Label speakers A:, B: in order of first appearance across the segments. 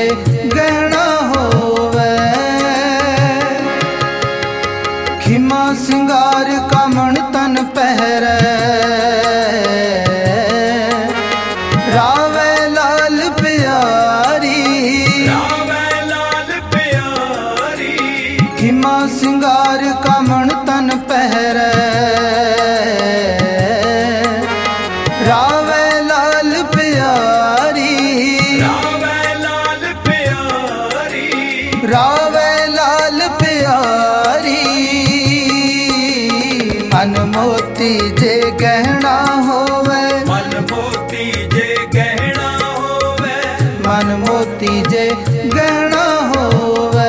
A: जे गहना होवे। खिमा सिंगार का मन तन पहरे, रावे लाल प्यारी,
B: रावे लाल प्यारी।
A: खिमा सिंगार का मन तन पहरे, रावे लाल प्यारी,
B: रावे लाल प्यारी।
A: रावे लाल प्यारी। मन मोती जे गहना होवे,
B: मन मोती जे गहना होवे।
A: मन मोती जे गहना होवे।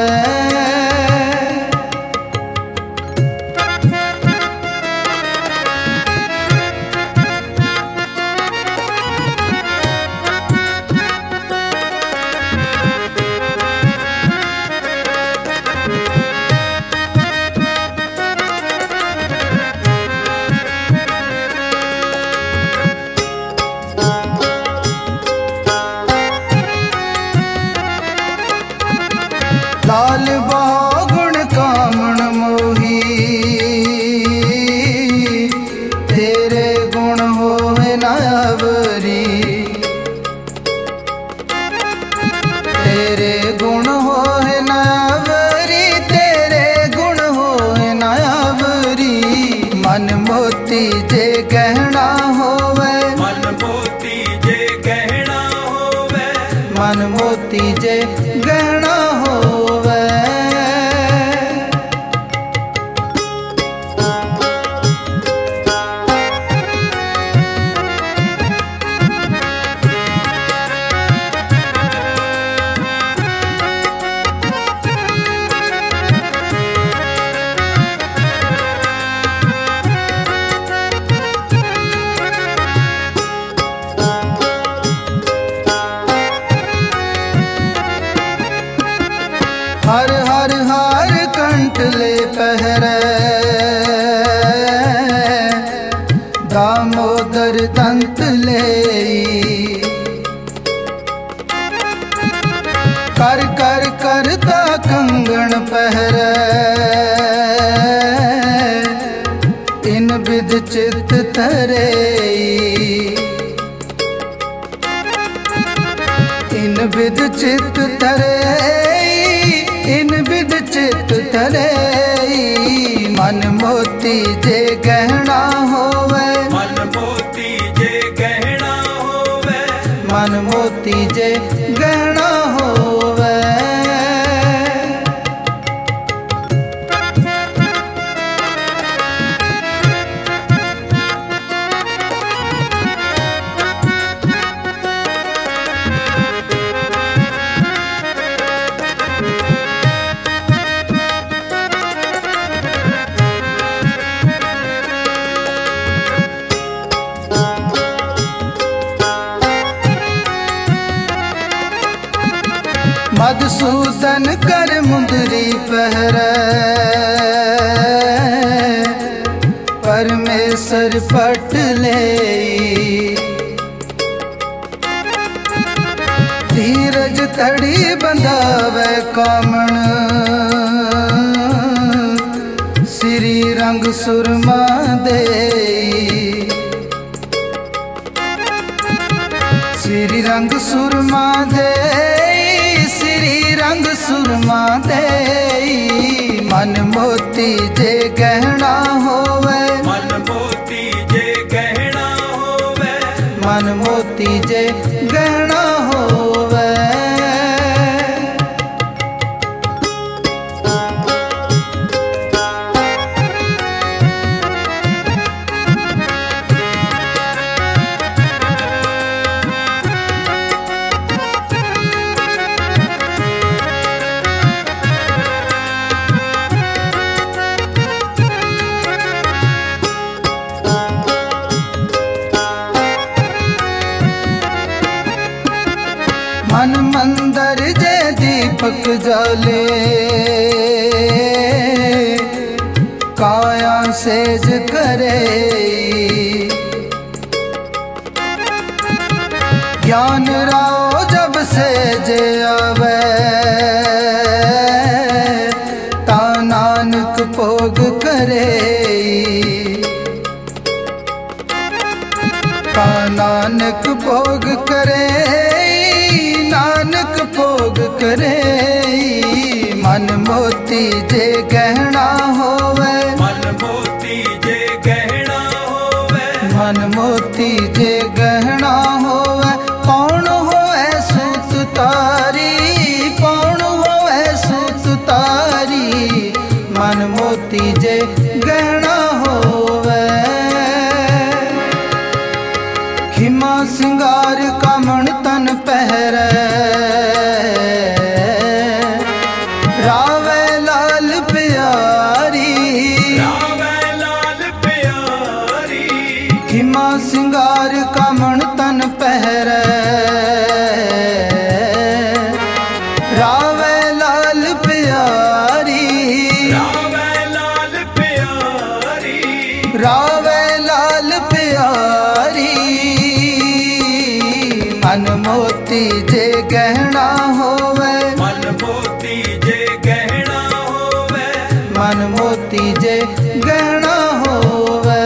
A: लाल बागुण कामण मोही, तेरे गुण होवे नावरी, तेरे गुण होवे नावरी, तेरे गुण होवे नावरी। मन मोती जे गहना होवे,
B: मन मोती जे गहना होवे।
A: मन मोती जे गहना होवे। हर हर हर कंठले पहरे, दामोदर दंत ले। कर कर करता कंगन पहरे, इन विध चित तरे, इन विध चित तरे, इन विध चित तरे। मन मोती जे गहना होवे,
B: मन मोती जे गहना होवे।
A: मन मोती जे गहना होवे। मधुसूदन कर मुंदरी पहरे, परमेश्वर पट ले। धीरज तड़ी बंधावे कामण, श्री रंग सुरमा दे। श्री रंग सुरमा दे, श्री रंग सुरमा दे। मन मोती जे गहना होवे,
B: मन मोती जे गहना होवे।
A: मन मोती जे गहना होवे। मन मंदिर जे दीपक जले, काया सेज करे। ज्ञान राव जब सेज आवे, करे। मन मोती जे गहना होवे,
B: मन मोती जे गहना होवे,
A: मन मोती जे गहना होवे। कौन होवे सूत तारी, कौन होवे सूत तारी। मन मोती जे गहना होवे। खिमा सिंगार कामण तन पहरे, रावे लाल प्यारी,
B: रावे लाल प्यारी।
A: खिमा सिंगार कामण तन पहरे, रावे लाल प्यारी,
B: रावे लाल प्यारी,
A: रावे लाल प्यारी। मन मोती जे गहना होवे,
B: मन मोती जे गहना होवे,
A: मन मोती जे गहना होवे।